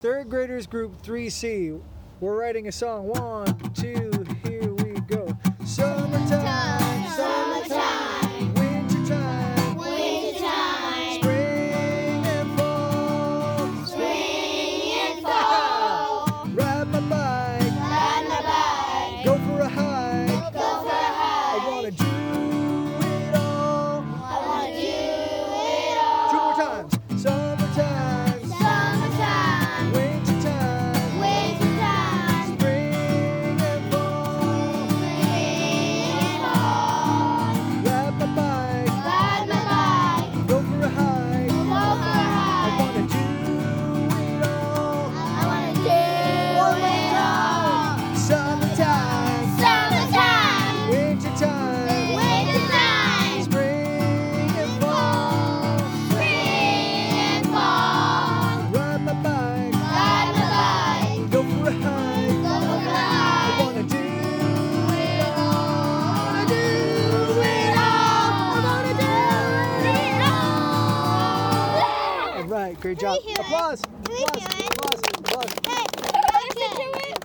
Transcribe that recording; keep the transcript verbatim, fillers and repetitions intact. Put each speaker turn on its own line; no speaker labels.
Third graders group three C. We're writing a song. One, two, here we go. Summertime, summertime, wintertime,
wintertime,
spring and fall,
spring and fall.
Ride my bike,
Ride my bike,
go for a hike.
go for a hike.
I wanna do it all.
I wanna do it all.
Two more times. Summertime,
Summertime,
wintertime,
wintertime,
spring and fall.
spring and fall.
Ride my bike,
Ride my bike,
go for a hike.
go for a
I
hike.
wanna do it all.
I wanna do it all.
Summertime,
Summertime,
wintertime,
wintertime,
spring and fall.
spring and fall.
Ride my bike,
Ride my bike,
go for a hike.
go for a
I
hike.
wanna do it all. I wanna do it all. I wanna do it all. All right, great job.
hear it?
Applause.
Do we
Applause.
hear it?
Applause. Applause.
Hey, listen to it.